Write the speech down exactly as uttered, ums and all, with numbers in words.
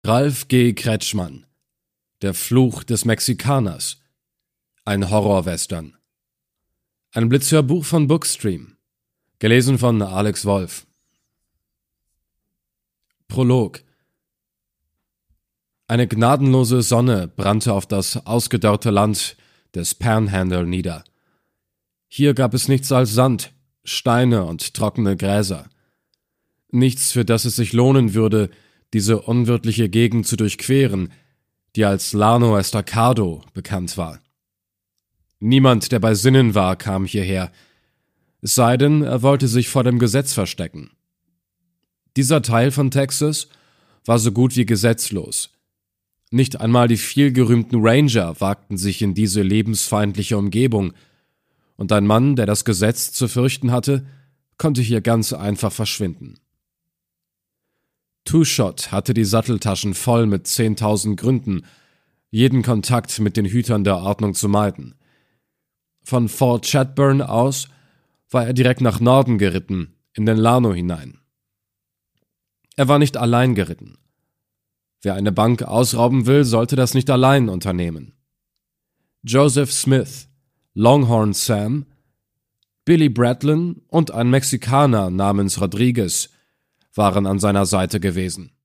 Ralph G. Kretschmann. Der Fluch des Mexikaners. Ein Horrorwestern. Ein Blitzhörbuch von Bookstream. Gelesen von Alex Wolf. Prolog. Eine gnadenlose Sonne brannte auf das ausgedörrte Land des Panhandle nieder. Hier gab es nichts als Sand, Steine und trockene Gräser. Nichts, für das es sich lohnen würde, diese unwirtliche Gegend zu durchqueren, die als Llano Estacado bekannt war. Niemand, der bei Sinnen war, kam hierher, es sei denn, er wollte sich vor dem Gesetz verstecken. Dieser Teil von Texas war so gut wie gesetzlos. Nicht einmal die vielgerühmten Ranger wagten sich in diese lebensfeindliche Umgebung, und ein Mann, der das Gesetz zu fürchten hatte, konnte hier ganz einfach verschwinden. Two-Shot hatte die Satteltaschen voll mit zehntausend Gründen, jeden Kontakt mit den Hütern der Ordnung zu meiden. Von Fort Chadbourn aus war er direkt nach Norden geritten, in den Llano hinein. Er war nicht allein geritten. Wer eine Bank ausrauben will, sollte das nicht allein unternehmen. Joseph Smith, Longhorn Sam, Billy Bradlin und ein Mexikaner namens Rodriguez waren an seiner Seite gewesen.